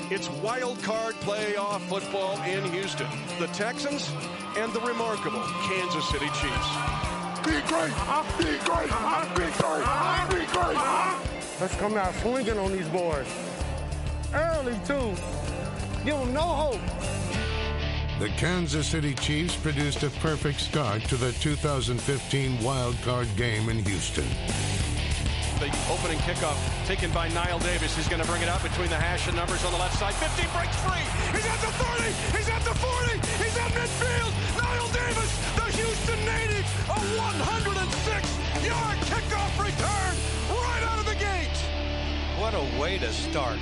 It's wild card playoff football in Houston. The Texans and the remarkable Kansas City Chiefs. Be great! Be great! Be great! Be great! Let's come out swinging on these boys. Early, too. Give them no hope. The Kansas City Chiefs produced a perfect start to the 2015 wild card game in Houston. The opening kickoff taken by Niall Davis. He's going to bring it out between the hash and numbers on the left side. 50, breaks free. He's at the 30. He's at the 40. He's at midfield. Niall Davis, the Houston native, a 106-yard kickoff return right out of the gate. What a way to start.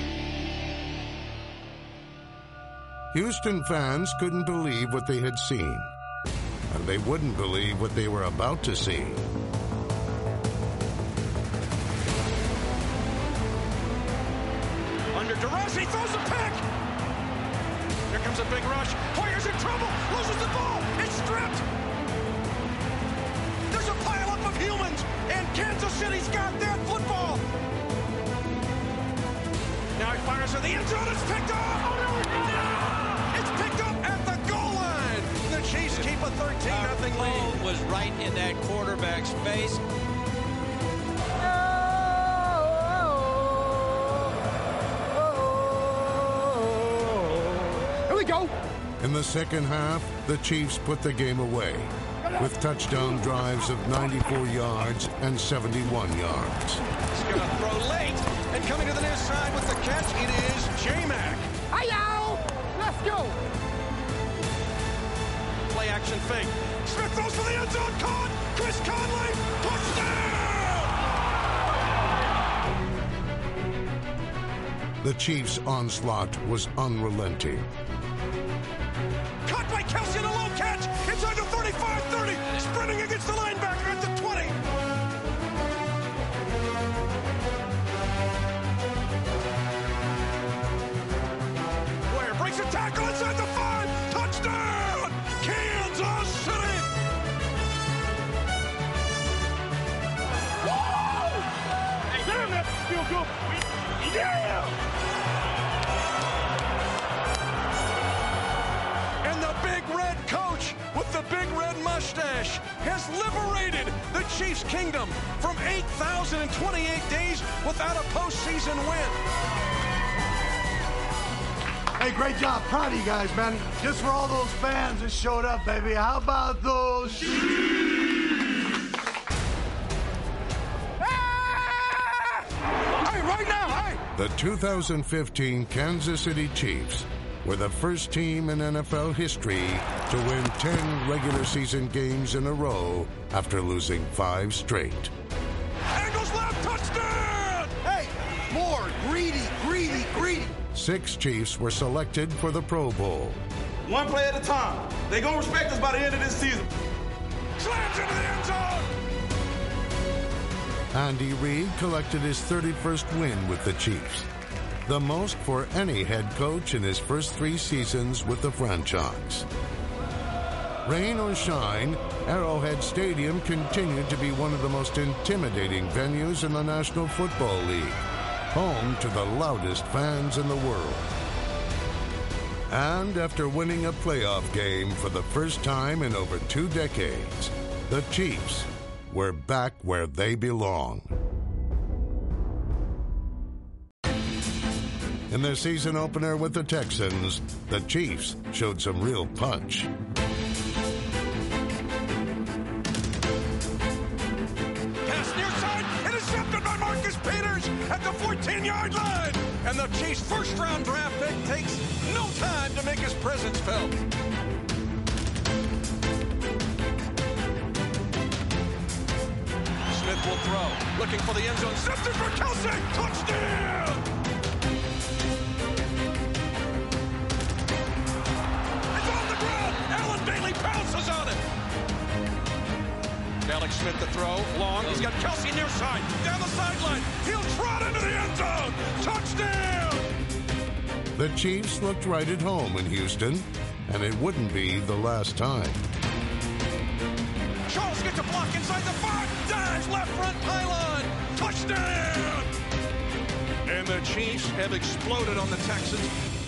Houston fans couldn't believe what they had seen, and they wouldn't believe what they were about to see. Under duress, he throws a pick. Here comes a big rush. Hoyer's in trouble, loses the ball. It's stripped. There's a pileup of humans, and Kansas City's got that football. Now he fires for the end zone. It's picked off. Oh, no, it's picked up at the goal line. The Chiefs keep a 13-0 lead. Was right in that quarterback's face. Here we go. In the second half, the Chiefs put the game away with touchdown drives of 94 yards and 71 yards. He's going to throw late, and coming to the near side with the catch, it is J-Mac. Hi-yo! Let's go! Play action fake. Smith throws for the end zone. Caught. Chris Conley. Touchdown! The Chiefs' onslaught was unrelenting. Caught by Kelsey in a low catch. Inside the 35-30. Sprinting against the linebacker at the 20. Ware breaks a tackle inside the 5. Touchdown! Kansas City! Woo! Hey, damn, that feel good. Yeah! And the big red coach with the big red mustache has liberated the Chiefs' kingdom from 8,028 days without a postseason win. Hey, great job. Proud of you guys, man. Just for all those fans that showed up, baby. How about those Hey, right now, hey! The 2015 Kansas City Chiefs were the first team in NFL history to win 10 regular season games in a row after losing 5 straight. Angles left, touchdown! Hey, more greedy. 6 Chiefs were selected for the Pro Bowl. One play at a time. They gonna respect us by the end of this season. Slams into the end zone! Andy Reid collected his 31st win with the Chiefs, the most for any head coach in his first 3 seasons with the franchise. Rain or shine, Arrowhead Stadium continued to be one of the most intimidating venues in the National Football League, home to the loudest fans in the world. And after winning a playoff game for the first time in over 2 decades, the Chiefs were back where they belong. In their season opener with the Texans, the Chiefs showed some real punch. Pass near side, intercepted by Marcus Peters at the 14-yard line. And the Chiefs' first-round draft pick takes no time to make his presence felt. Smith will throw, looking for the end zone. Intercepted for Kelsey. Touchdown! It's on the ground. Alan Bailey pounces on it. Alex Smith to throw, long. He's got Kelsey near side, down the sideline. He'll trot into the end zone. Touchdown! The Chiefs looked right at home in Houston, and it wouldn't be the last time. Charles gets a block inside the 5. Dives left front pylon. Touchdown! And the Chiefs have exploded on the Texans.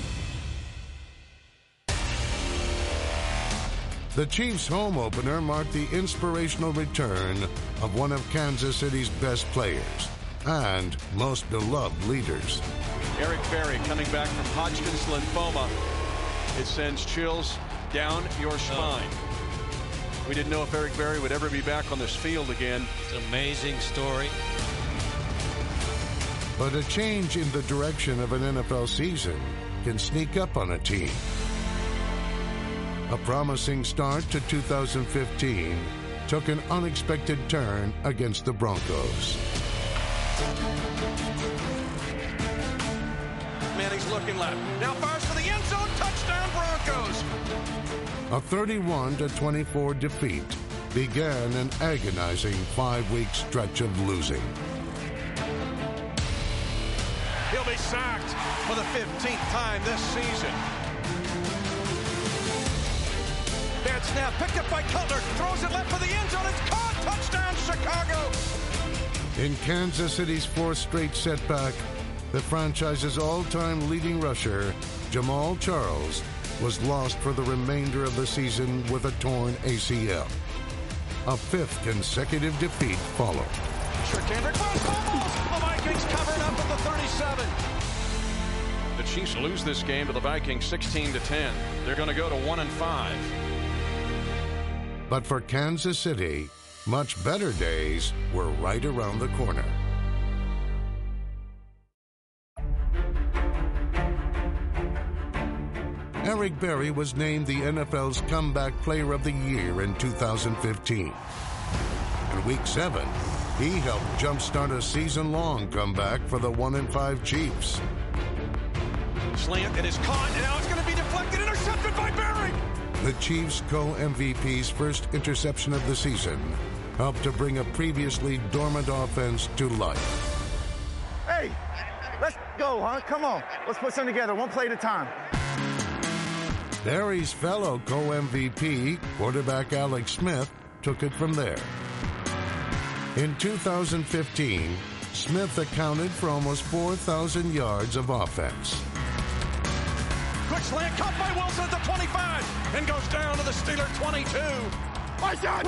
The Chiefs' home opener marked the inspirational return of one of Kansas City's best players and most beloved leaders. Eric Berry coming back from Hodgkin's lymphoma. It sends chills down your spine. We didn't know if Eric Berry would ever be back on this field again. It's an amazing story. But a change in the direction of an NFL season can sneak up on a team. A promising start to 2015 took an unexpected turn against the Broncos. Manning's looking left. Now fires for the end zone. Touchdown, Broncos. A 31-24 defeat began an agonizing 5-week stretch of losing. He'll be sacked for the 15th time this season. Bad snap, picked up by Cutler, throws it left for the end zone, it's caught, touchdown Chicago! In Kansas City's 4th straight setback, the franchise's all-time leading rusher, Jamal Charles, was lost for the remainder of the season with a torn ACL. A 5th consecutive defeat followed. Kendrick almost! The Vikings covered up at the 37. The Chiefs lose this game to the Vikings 16-10. They're going to go to 1-5. But for Kansas City, much better days were right around the corner. Eric Berry was named the NFL's Comeback Player of the Year in 2015. In Week 7, he helped jumpstart a season-long comeback for the 1-5 Chiefs. Slant, it is caught, and now it's going to be deflected, intercepted by Berry! The Chiefs' co-MVP's first interception of the season helped to bring a previously dormant offense to life. Hey, let's go, huh? Come on. Let's put something together, one play at a time. Berry's fellow co-MVP, quarterback Alex Smith, took it from there. In 2015, Smith accounted for almost 4,000 yards of offense. Quick slant, caught by Wilson at the 25, and goes down to the Steeler 22. My God!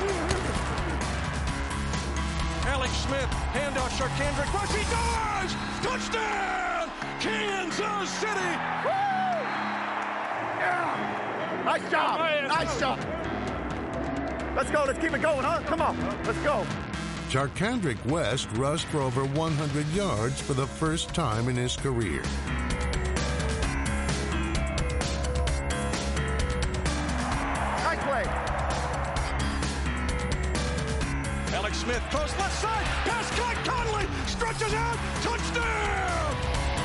Alex Smith, handoff, Charkandrick, rush, he dives! Touchdown! Kansas City! Woo! Yeah! Nice job! Nice job! Let's go, let's keep it going, huh? Come on, let's go. Charkandrick West rushed for over 100 yards for the first time in his career. Nice play. Alex Smith goes left side, pass caught, Conley stretches out, touchdown!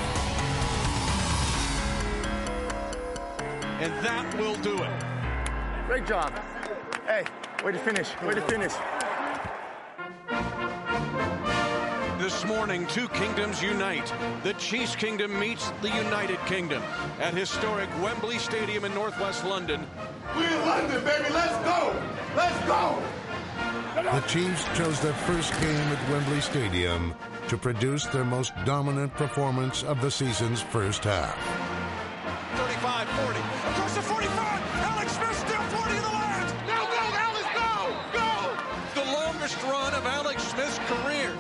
And that will do it. Great job. Hey, way to finish, way to finish. This morning, two kingdoms unite. The Chiefs Kingdom meets the United Kingdom at historic Wembley Stadium in northwest London. We're in London, baby. Let's go. Let's go. The Chiefs chose their first game at Wembley Stadium to produce their most dominant performance of the season's first half. 35-40, across the 45, Alex Smith still 40 in the last. Go, Alex, go. Go. The longest run of Alex Smith's career.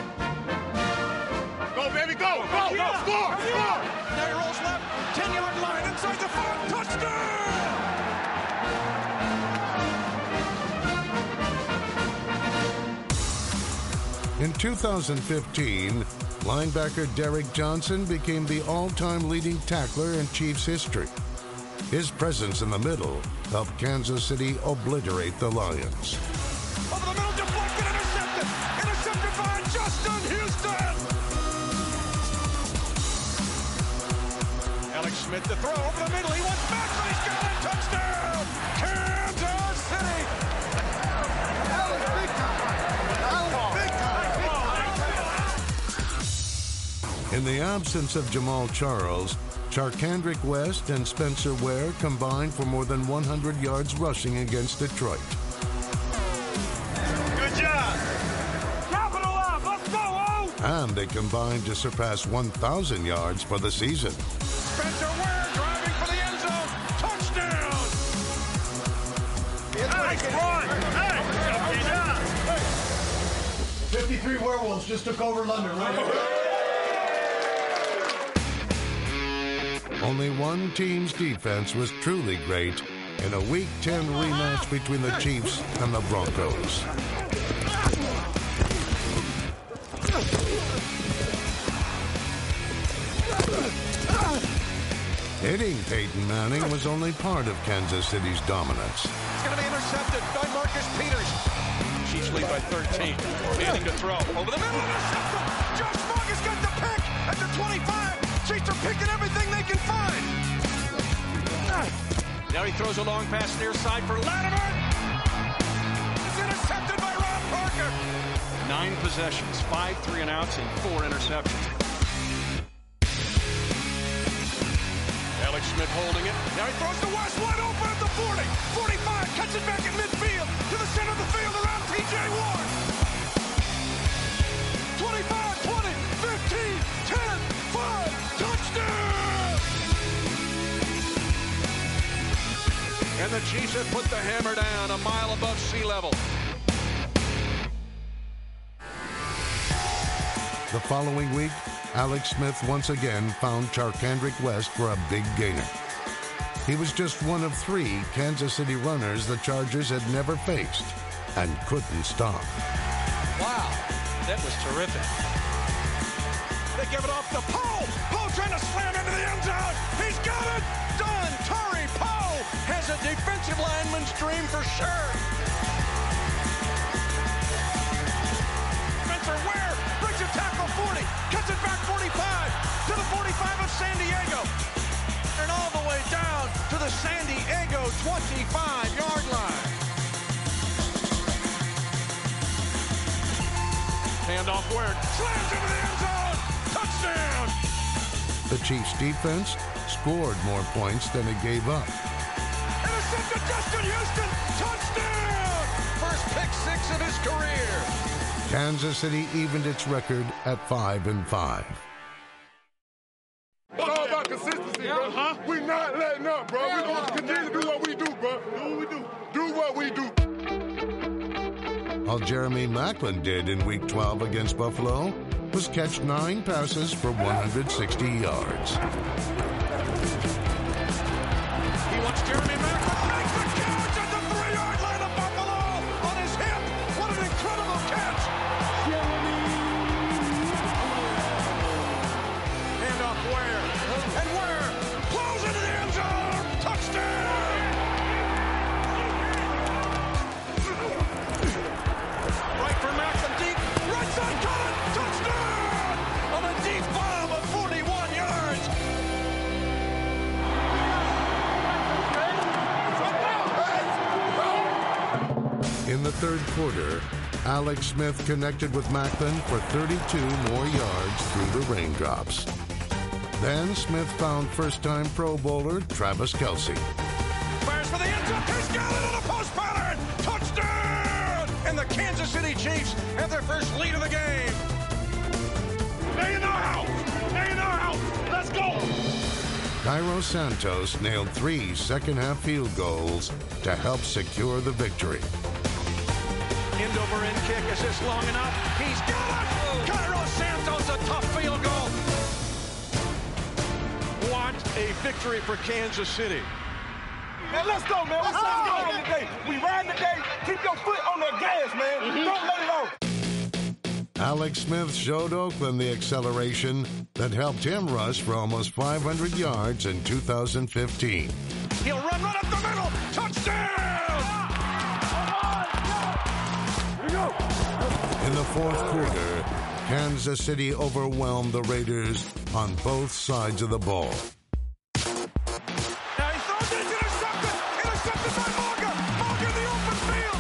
Go, baby, go. Go, go, score. Score. Now he rolls left, 10-yard line, inside the 5, touchdown! In 2015, linebacker Derrick Johnson became the all-time leading tackler in Chiefs history. His presence in the middle helped Kansas City obliterate the Lions. Over the middle, deflected, intercepted! Intercepted by Justin Houston! Alex Smith to throw over the middle, he wants back, but he's got it! Touchdown! Kansas City! That was big time. In the absence of Jamal Charles, Charkandrick West and Spencer Ware combined for more than 100 yards rushing against Detroit. Good job. Capital up, let's go, O! And they combined to surpass 1,000 yards for the season. Spencer Ware driving for the end zone, touchdown! 93 Werewolves just took over London, right? Only one team's defense was truly great in a Week 10 rematch between the Chiefs and the Broncos. Hitting Peyton Manning was only part of Kansas City's dominance. It's going to be intercepted by Marcus Peters. Chiefs lead by 13. Manning to throw. Over the middle, intercepted. Josh Morgan's got the pick at the 25. Chiefs are picking everything they can find. Now he throws a long pass near side for Latimer. It's intercepted by Rob Parker. 9 possessions, 5 3-and-outs, and 4 interceptions. Alex Smith holding it. Now he throws to West, wide open at the 40. 45, cuts it back at midfield to the center of the field around T.J. Ward. 25, 20, 15, 10, 5, touchdown! And the Chiefs have put the hammer down a mile above sea level. The following week, Alex Smith once again found Charkandrick West for a big gainer. He was just one of 3 Kansas City runners the Chargers had never faced and couldn't stop. Wow, that was terrific. They give it off to Poe. Poe trying to slam into the end zone. He's got it. Done. Tari Poe has a defensive lineman's dream for sure. Spencer Ware brings a tackle 40, cuts it back 45 to the 45 of San Diego. And all the way down to the San Diego 25-yard line. Handoff Ware slams into the end zone. Touchdown. The Chiefs' defense scored more points than it gave up. Intercepted Justin Houston. Touchdown. First pick 6 of his career. Kansas City evened its record at 5-5. It's all about consistency, bro. We not letting up, bro. We going to continue to do what we do, bro. Do what we do. Do what we do. All Jeremy Maclin did in Week 12 against Buffalo was catch 9 passes for 160 yards. He wants Jeremy Maclin. Makes the catch at the 3-yard line of Buffalo on his hip. What an incredible catch. Handoff Ware. And Ware plows into the end zone. Touchdown. Right for Maclin deep. Right side got it. Touchdown. On a deep bomb of 41 yards. In the third quarter, Alex Smith connected with Maclin for 32 more yards through the raindrops. Then Smith found first-time Pro Bowler Travis Kelce. Fires for the end zone. He's got it on a post pattern. Touchdown! And the Kansas City Chiefs have their first lead of the game. Stay in our house. Stay in our house. Let's go. Cairo Santos nailed 3 second-half field goals to help secure the victory. End-over-end kick. Is this long enough? He's got it! Cairo Santos, a tough field goal. What a victory for Kansas City. Man, let's go, man. Let's go today. We riding today. Keep your foot on that gas, man. Don't let it off. Alex Smith showed Oakland the acceleration that helped him rush for almost 500 yards in 2015. He'll run right up the middle. Touchdown! In the fourth quarter, Kansas City overwhelmed the Raiders on both sides of the ball. Now he throws it. It's intercepted. Intercepted by Maga. Maga in the open field.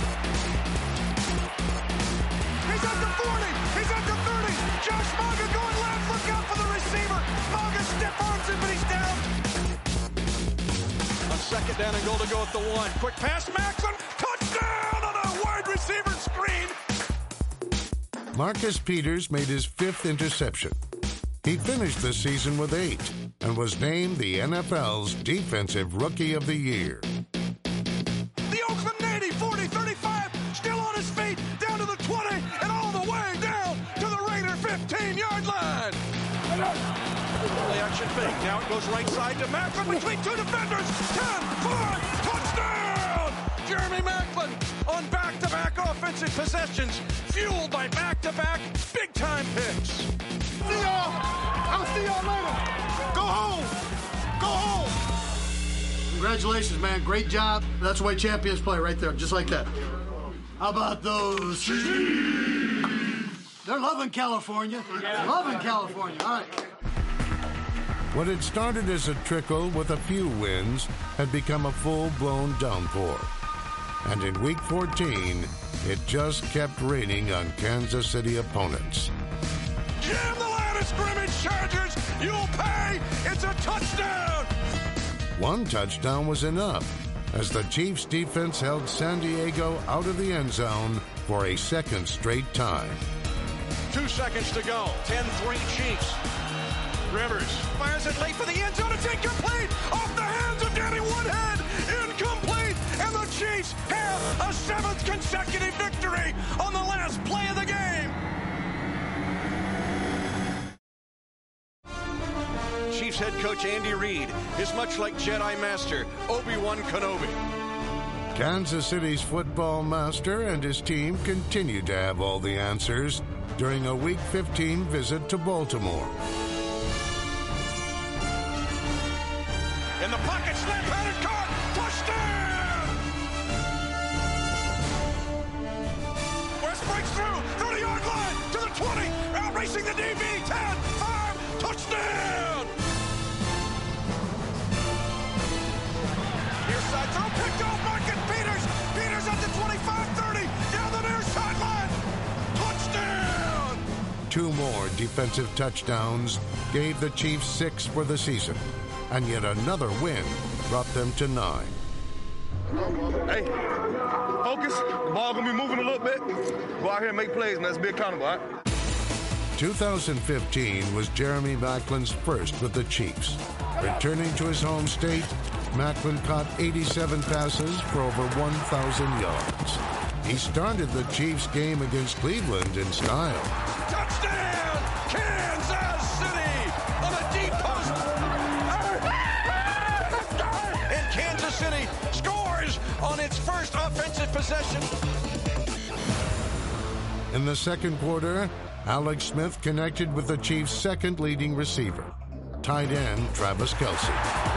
He's at the 40. He's at the 30. Josh Maga going left. Look out for the receiver. Maga stiff arms him, but he's down. On second down and goal to go at the 1. Quick pass, Maclin. Touchdown on a wide receiver screen. Marcus Peters made his 5th interception. He finished the season with 8 and was named the NFL's Defensive Rookie of the Year. The Oakland native, 40-35, still on his feet, down to the 20, and all the way down 15-yard line. Play action fake. Now it goes right side to Macklin between two defenders. 10, 5, touchdown! Jeremy Macklin on back-to-back offensive possessions, fueled by back-to-back big-time picks. See y'all. I'll see y'all later. Go home. Go home. Congratulations, man. Great job. That's the way champions play right there, just like that. How about those Chiefs? They're loving California. Loving California. All right. What had started as a trickle with a few wins had become a full-blown downpour. And in Week 14, it just kept raining on Kansas City opponents. Jam the line of scrimmage, Chargers! You'll pay! It's a touchdown! One touchdown was enough, as the Chiefs' defense held San Diego out of the end zone for a second straight time. 2 seconds to go. 10-3 Chiefs. Rivers fires it late for the end zone. It's incomplete. Off the hands of Danny Woodhead. Incomplete. And the Chiefs have a 7th consecutive victory on the last play of the game. Chiefs head coach Andy Reid is much like Jedi Master Obi-Wan Kenobi. Kansas City's football master and his team continued to have all the answers during a Week 15 visit to Baltimore. In the pocket, snap, had it caught, touchdown! West breaks through, 30-yard line, to the 20, out racing the DB, 10, 5, touchdown! Near side throw, picked off Marcus Peters, Peters at the 25-30, down the near sideline, touchdown! 2 more defensive touchdowns gave the Chiefs 6 for the season. And yet another win brought them to 9. Hey, focus. The ball gonna be moving a little bit. Go out here and make plays, man. Let's be accountable, all right? 2015 was Jeremy Macklin's first with the Chiefs. Returning to his home state, Macklin caught 87 passes for over 1,000 yards. He started the Chiefs game against Cleveland in style. Touchdown, Kansas City on a deep post. And Kansas City scores on its first offensive possession. In the second quarter, Alex Smith connected with the Chiefs' second leading receiver, tight end Travis Kelce.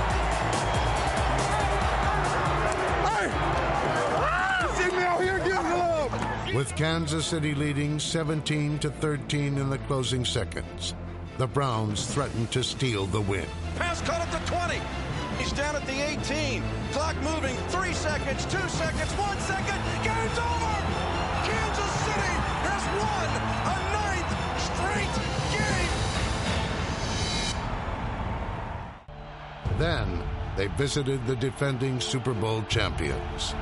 With Kansas City leading 17-13 in the closing seconds, the Browns threatened to steal the win. Pass caught at the 20. He's down at the 18. Clock moving. 3 seconds, 2 seconds, 1 second. Game's over. Kansas City has won a 9th straight game. Then they visited the defending Super Bowl champions.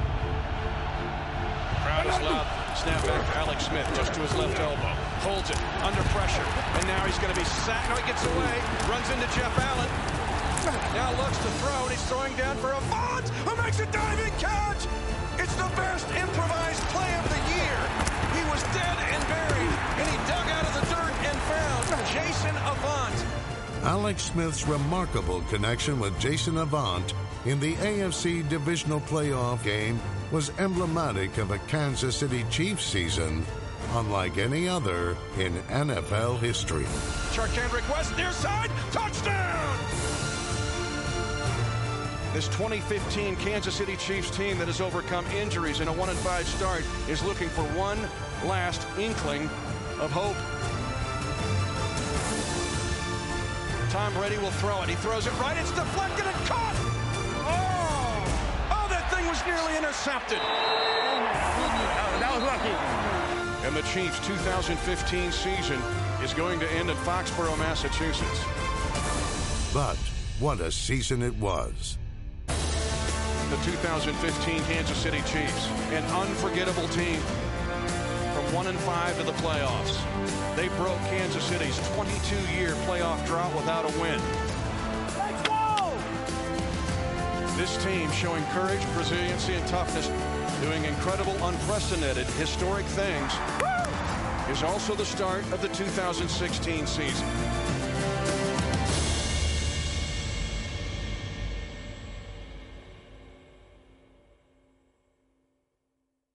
Crowd is loud. Snap back to Alex Smith, just to his left elbow. Holds it, under pressure. And now he's going to be sacked. No, he gets away. Runs into Jeff Allen. Now looks to throw, and he's throwing down for Avant, who makes a diving catch. It's the best improvised play of the year. He was dead and buried, and he dug out of the dirt and found Jason Avant. Alex Smith's remarkable connection with Jason Avant in the AFC divisional playoff game was emblematic of a Kansas City Chiefs season unlike any other in NFL history. Charcandrick West, near side, touchdown! This 2015 Kansas City Chiefs team that has overcome injuries in a 1-5 start is looking for one last inkling of hope. Tom Brady will throw it. He throws it right. It's deflected and caught. Oh, that thing was nearly intercepted. That was lucky. And the Chiefs' 2015 season is going to end in Foxborough, Massachusetts. But what a season it was. The 2015 Kansas City Chiefs, an unforgettable team. From 1-5 to the playoffs. They broke Kansas City's 22-year playoff drought without a win. Let's go! This team showing courage, resiliency, and toughness, doing incredible, unprecedented, historic things. is also the start of the 2016 season.